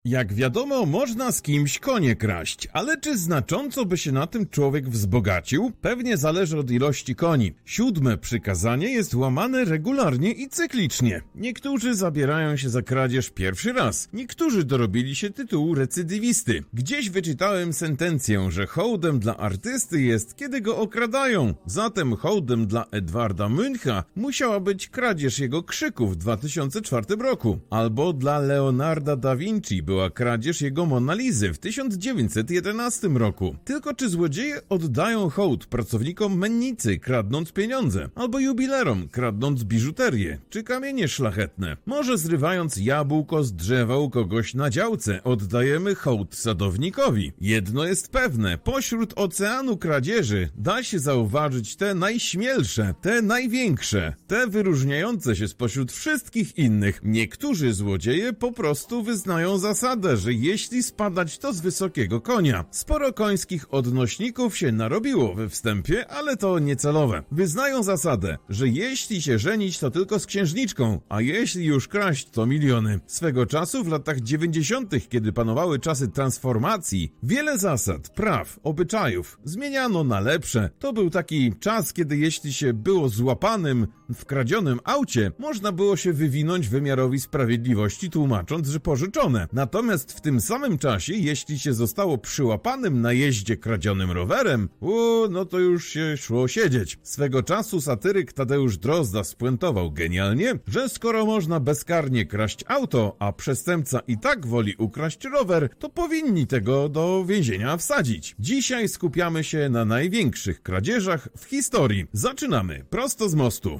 Jak wiadomo, można z kimś konie kraść, ale czy znacząco by się na tym człowiek wzbogacił? Pewnie zależy od ilości koni. 7. przykazanie jest łamane regularnie i cyklicznie. Niektórzy zabierają się za kradzież pierwszy raz, niektórzy dorobili się tytułu recydywisty. Gdzieś wyczytałem sentencję, że hołdem dla artysty jest, kiedy go okradają. Zatem hołdem dla Edwarda Muncha musiała być kradzież jego krzyku w 2004 roku. Albo dla Leonarda da Vinci była kradzież jego Mona Lisy w 1911 roku. Tylko czy złodzieje oddają hołd pracownikom mennicy, kradnąc pieniądze? Albo jubilerom, kradnąc biżuterię, czy kamienie szlachetne? Może zrywając jabłko z drzewa u kogoś na działce, oddajemy hołd sadownikowi? Jedno jest pewne, pośród oceanu kradzieży da się zauważyć te najśmielsze, te największe, te wyróżniające się spośród wszystkich innych. Niektórzy złodzieje po prostu wyznają zasadę, że jeśli spadać, to z wysokiego konia. Sporo końskich odnośników się narobiło we wstępie, ale to niecelowe. Wyznają zasadę, że jeśli się żenić, to tylko z księżniczką, a jeśli już kraść, to miliony. Swego czasu w latach 90., kiedy panowały czasy transformacji, wiele zasad, praw, obyczajów zmieniano na lepsze. To był taki czas, kiedy jeśli się było złapanym w kradzionym aucie, można było się wywinąć wymiarowi sprawiedliwości, tłumacząc, że pożyczone. Natomiast w tym samym czasie, jeśli się zostało przyłapanym na jeździe kradzionym rowerem, no to już się szło siedzieć. Swego czasu satyryk Tadeusz Drozda spuentował genialnie, że skoro można bezkarnie kraść auto, a przestępca i tak woli ukraść rower, to powinni tego do więzienia wsadzić. Dzisiaj skupiamy się na największych kradzieżach w historii. Zaczynamy prosto z mostu.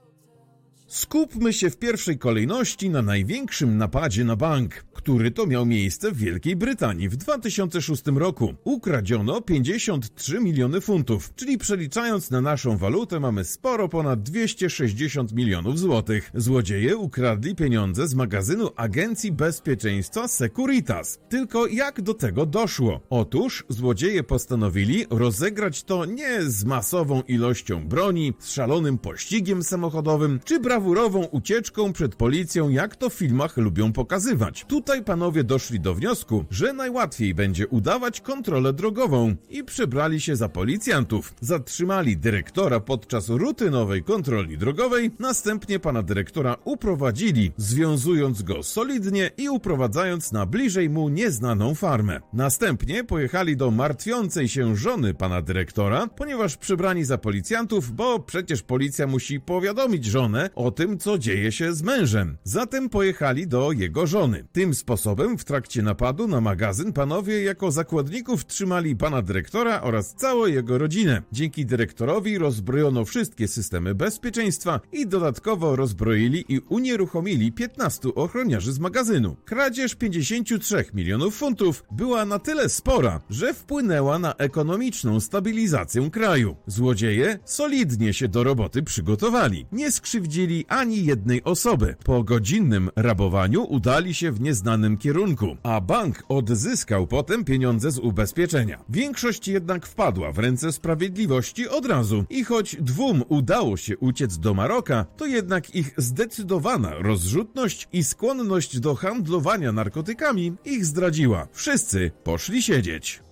Skupmy się w pierwszej kolejności na największym napadzie na bank, który to miał miejsce w Wielkiej Brytanii w 2006 roku. Ukradziono 53 miliony funtów, czyli przeliczając na naszą walutę mamy sporo ponad 260 milionów złotych. Złodzieje ukradli pieniądze z magazynu Agencji Bezpieczeństwa Securitas. Tylko jak do tego doszło? Otóż złodzieje postanowili rozegrać to nie z masową ilością broni, z szalonym pościgiem samochodowym, czy brawurową ucieczką przed policją, jak to w filmach lubią pokazywać. Tutaj panowie doszli do wniosku, że najłatwiej będzie udawać kontrolę drogową i przebrali się za policjantów. Zatrzymali dyrektora podczas rutynowej kontroli drogowej, następnie pana dyrektora uprowadzili, związując go solidnie i uprowadzając na bliżej mu nieznaną farmę. Następnie pojechali do martwiącej się żony pana dyrektora, ponieważ przebrani za policjantów, bo przecież policja musi powiadomić żonę o tym, co dzieje się z mężem. Zatem pojechali do jego żony. Tym sposobem w trakcie napadu na magazyn panowie jako zakładników trzymali pana dyrektora oraz całą jego rodzinę. Dzięki dyrektorowi rozbrojono wszystkie systemy bezpieczeństwa i dodatkowo rozbroili i unieruchomili 15 ochroniarzy z magazynu. Kradzież 53 milionów funtów była na tyle spora, że wpłynęła na ekonomiczną stabilizację kraju. Złodzieje solidnie się do roboty przygotowali. Nie skrzywdzili ani jednej osoby. Po godzinnym rabowaniu udali się w nieznanym kierunku, a bank odzyskał potem pieniądze z ubezpieczenia. Większość jednak wpadła w ręce sprawiedliwości od razu i choć 2 udało się uciec do Maroka, to jednak ich zdecydowana rozrzutność i skłonność do handlowania narkotykami ich zdradziła. Wszyscy poszli siedzieć.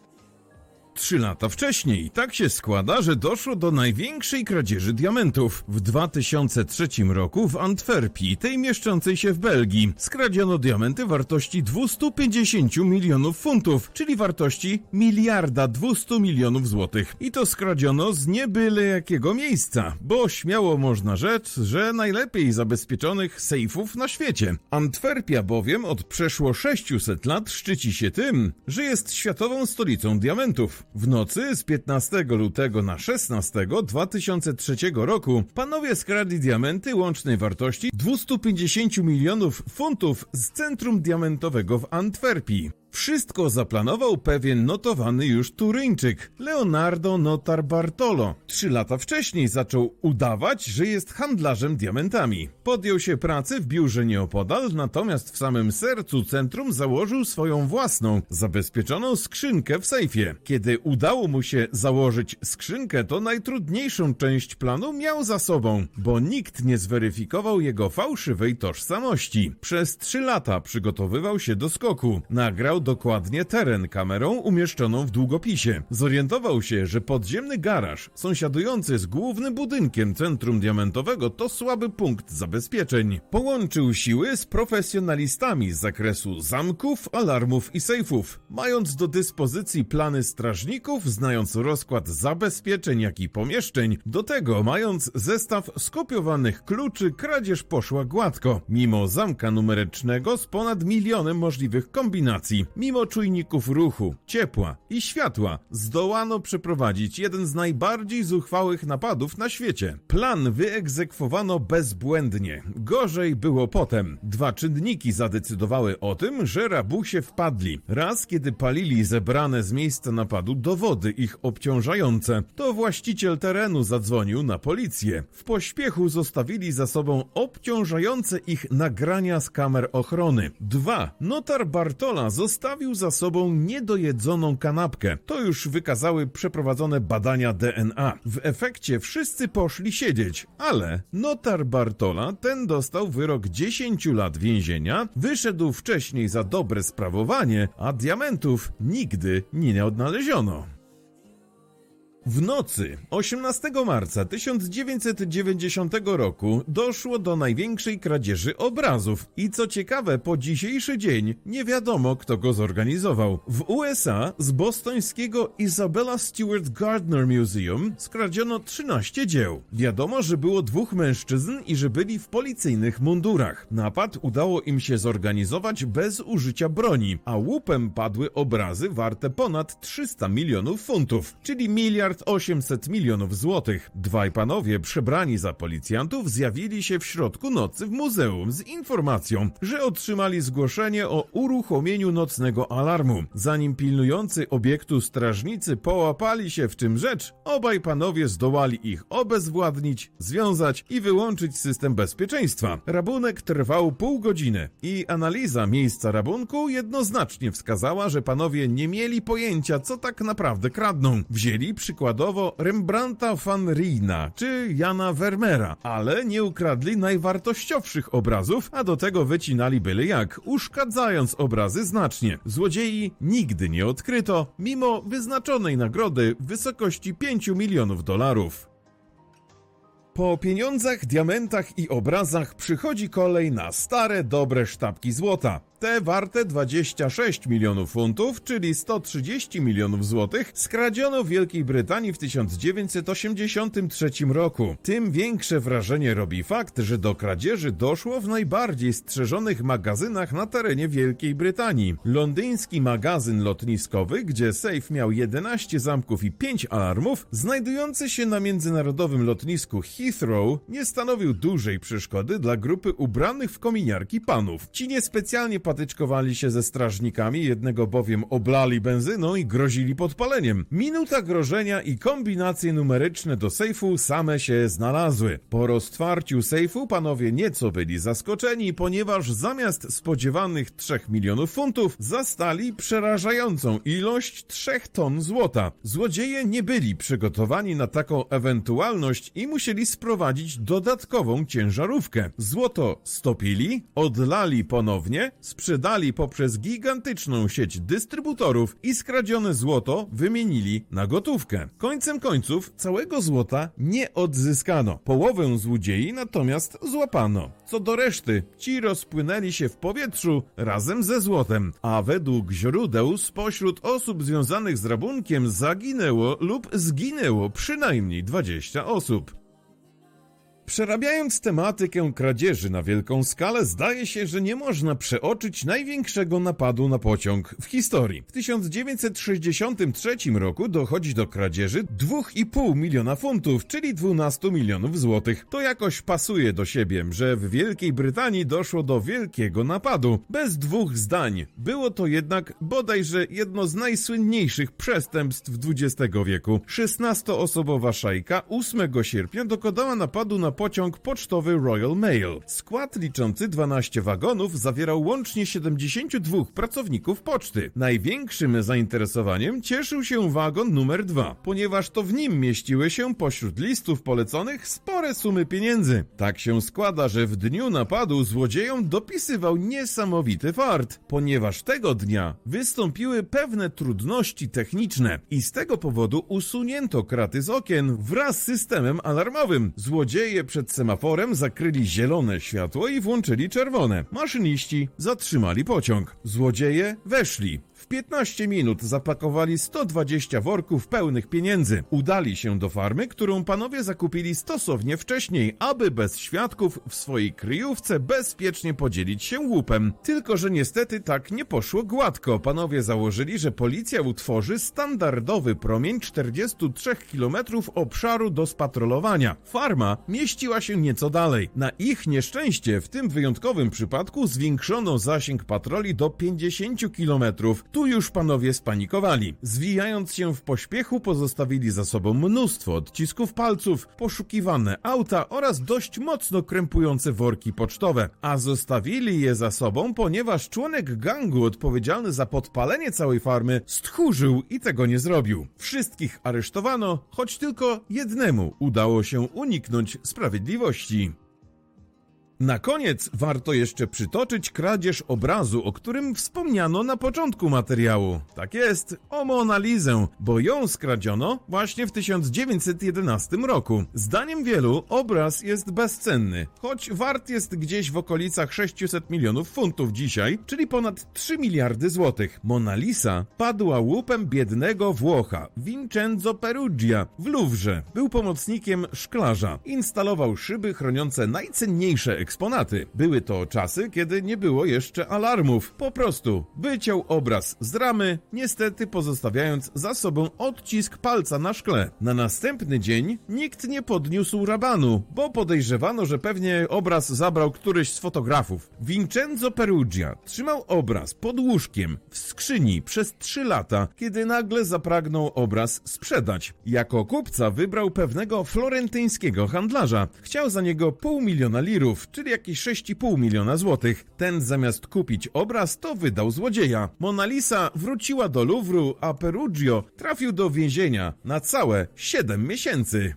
3 lata wcześniej tak się składa, że doszło do największej kradzieży diamentów. W 2003 roku w Antwerpii, tej mieszczącej się w Belgii, skradziono diamenty wartości 250 milionów funtów, czyli wartości 1,2 miliarda złotych. I to skradziono z nie byle jakiego miejsca, bo śmiało można rzec, że najlepiej zabezpieczonych sejfów na świecie. Antwerpia bowiem od przeszło 600 lat szczyci się tym, że jest światową stolicą diamentów. W nocy z 15 lutego na 16 2003 roku panowie skradli diamenty łącznej wartości 250 milionów funtów z centrum diamentowego w Antwerpii. Wszystko zaplanował pewien notowany już Turyńczyk, Leonardo Notarbartolo. 3 lata wcześniej zaczął udawać, że jest handlarzem diamentami. Podjął się pracy w biurze nieopodal, natomiast w samym sercu centrum założył swoją własną, zabezpieczoną skrzynkę w sejfie. Kiedy udało mu się założyć skrzynkę, to najtrudniejszą część planu miał za sobą, bo nikt nie zweryfikował jego fałszywej tożsamości. Przez 3 lata przygotowywał się do skoku. Nagrał dokładnie teren kamerą umieszczoną w długopisie. Zorientował się, że podziemny garaż sąsiadujący z głównym budynkiem centrum diamentowego to słaby punkt zabezpieczeń. Połączył siły z profesjonalistami z zakresu zamków, alarmów i sejfów. Mając do dyspozycji plany strażników, znając rozkład zabezpieczeń jak i pomieszczeń, do tego mając zestaw skopiowanych kluczy, kradzież poszła gładko. Mimo zamka numerycznego z ponad 1 milionem możliwych kombinacji, mimo czujników ruchu, ciepła i światła, zdołano przeprowadzić jeden z najbardziej zuchwałych napadów na świecie. Plan wyegzekwowano bezbłędnie. Gorzej było potem. 2 czynniki zadecydowały o tym, że rabusie wpadli. Raz, kiedy palili zebrane z miejsca napadu dowody ich obciążające, to właściciel terenu zadzwonił na policję. W pośpiechu zostawili za sobą obciążające ich nagrania z kamer ochrony. 2. Notar Bartola zostawił za sobą niedojedzoną kanapkę. To już wykazały przeprowadzone badania DNA. W efekcie wszyscy poszli siedzieć, ale notar Bartola ten dostał wyrok 10 lat więzienia, wyszedł wcześniej za dobre sprawowanie, a diamentów nigdy nie odnaleziono. W nocy 18 marca 1990 roku doszło do największej kradzieży obrazów i co ciekawe, po dzisiejszy dzień nie wiadomo, kto go zorganizował. W USA z bostońskiego Isabella Stewart Gardner Museum skradziono 13 dzieł. Wiadomo, że było 2 mężczyzn i że byli w policyjnych mundurach. Napad udało im się zorganizować bez użycia broni, a łupem padły obrazy warte ponad 300 milionów funtów, czyli 1,8 miliarda złotych. 2 panowie przebrani za policjantów zjawili się w środku nocy w muzeum z informacją, że otrzymali zgłoszenie o uruchomieniu nocnego alarmu. Zanim pilnujący obiektu strażnicy połapali się, w czym rzecz, obaj panowie zdołali ich obezwładnić, związać i wyłączyć system bezpieczeństwa. Rabunek trwał pół godziny i analiza miejsca rabunku jednoznacznie wskazała, że panowie nie mieli pojęcia, co tak naprawdę kradną. Wzięli przykładowo Rembrandta van Rijna czy Jana Vermeera, ale nie ukradli najwartościowszych obrazów, a do tego wycinali byle jak, uszkadzając obrazy znacznie. Złodziei nigdy nie odkryto, mimo wyznaczonej nagrody w wysokości $5 milionów. Po pieniądzach, diamentach i obrazach przychodzi kolej na stare, dobre sztabki złota. Te warte 26 milionów funtów, czyli 130 milionów złotych, skradziono w Wielkiej Brytanii w 1983 roku. Tym większe wrażenie robi fakt, że do kradzieży doszło w najbardziej strzeżonych magazynach na terenie Wielkiej Brytanii. Londyński magazyn lotniskowy, gdzie sejf miał 11 zamków i 5 alarmów, znajdujący się na międzynarodowym lotnisku Heathrow, nie stanowił dużej przeszkody dla grupy ubranych w kominiarki panów. Ci niespecjalnie patyczkowali się ze strażnikami, jednego bowiem oblali benzyną i grozili podpaleniem. Minuta grożenia i kombinacje numeryczne do sejfu same się znalazły. Po roztwarciu sejfu panowie nieco byli zaskoczeni, ponieważ zamiast spodziewanych 3 milionów funtów zastali przerażającą ilość 3 ton złota. Złodzieje nie byli przygotowani na taką ewentualność i musieli sprowadzić dodatkową ciężarówkę. Złoto stopili, odlali ponownie, sprzedali poprzez gigantyczną sieć dystrybutorów i skradzione złoto wymienili na gotówkę. Końcem końców całego złota nie odzyskano. Połowę złodziei natomiast złapano. Co do reszty, ci rozpłynęli się w powietrzu razem ze złotem, a według źródeł spośród osób związanych z rabunkiem zaginęło lub zginęło przynajmniej 20 osób. Przerabiając tematykę kradzieży na wielką skalę, zdaje się, że nie można przeoczyć największego napadu na pociąg w historii. W 1963 roku dochodzi do kradzieży 2,5 miliona funtów, czyli 12 milionów złotych. To jakoś pasuje do siebie, że w Wielkiej Brytanii doszło do wielkiego napadu. Bez dwóch zdań. Było to jednak bodajże jedno z najsłynniejszych przestępstw XX wieku. 16-osobowa szajka 8 sierpnia dokonała napadu na pociąg pocztowy Royal Mail. Skład liczący 12 wagonów zawierał łącznie 72 pracowników poczty. Największym zainteresowaniem cieszył się wagon numer 2, ponieważ to w nim mieściły się pośród listów poleconych spore sumy pieniędzy. Tak się składa, że w dniu napadu złodziejom dopisywał niesamowity fart, ponieważ tego dnia wystąpiły pewne trudności techniczne i z tego powodu usunięto kraty z okien wraz z systemem alarmowym. Złodzieje przed semaforem zakryli zielone światło i włączyli czerwone. Maszyniści zatrzymali pociąg. Złodzieje weszli. W 15 minut zapakowali 120 worków pełnych pieniędzy. Udali się do farmy, którą panowie zakupili stosownie wcześniej, aby bez świadków w swojej kryjówce bezpiecznie podzielić się łupem. Tylko że niestety tak nie poszło gładko. Panowie założyli, że policja utworzy standardowy promień 43 km obszaru do spatrolowania. Farma mieściła się nieco dalej. Na ich nieszczęście w tym wyjątkowym przypadku zwiększono zasięg patroli do 50 km. Tu już panowie spanikowali. Zwijając się w pośpiechu pozostawili za sobą mnóstwo odcisków palców, poszukiwane auta oraz dość mocno krępujące worki pocztowe. A zostawili je za sobą, ponieważ członek gangu odpowiedzialny za podpalenie całej farmy stchórzył i tego nie zrobił. Wszystkich aresztowano, choć tylko jednemu udało się uniknąć sprawiedliwości. Na koniec warto jeszcze przytoczyć kradzież obrazu, o którym wspomniano na początku materiału. Tak jest, o Mona Lisę, bo ją skradziono właśnie w 1911 roku. Zdaniem wielu obraz jest bezcenny, choć wart jest gdzieś w okolicach 600 milionów funtów dzisiaj, czyli ponad 3 miliardy złotych. Mona Lisa padła łupem biednego Włocha, Vincenzo Peruggia, w Luwrze. Był pomocnikiem szklarza. Instalował szyby chroniące najcenniejsze eksponaty. Były to czasy, kiedy nie było jeszcze alarmów. Po prostu wyciął obraz z ramy, niestety pozostawiając za sobą odcisk palca na szkle. Na następny dzień nikt nie podniósł rabanu, bo podejrzewano, że pewnie obraz zabrał któryś z fotografów. Vincenzo Peruggia trzymał obraz pod łóżkiem w skrzyni przez 3 lata, kiedy nagle zapragnął obraz sprzedać. Jako kupca wybrał pewnego florentyńskiego handlarza. Chciał za niego 500 000 lirów, czyli jakieś 6,5 miliona złotych. Ten zamiast kupić obraz, to wydał złodzieja. Mona Lisa wróciła do Luwru, a Peruggio trafił do więzienia na całe 7 miesięcy.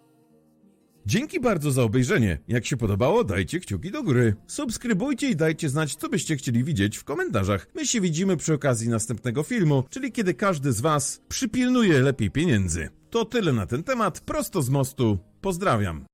Dzięki bardzo za obejrzenie. Jak się podobało, dajcie kciuki do góry. Subskrybujcie i dajcie znać, co byście chcieli widzieć w komentarzach. My się widzimy przy okazji następnego filmu, czyli kiedy każdy z was przypilnuje lepiej pieniędzy. To tyle na ten temat, prosto z mostu. Pozdrawiam.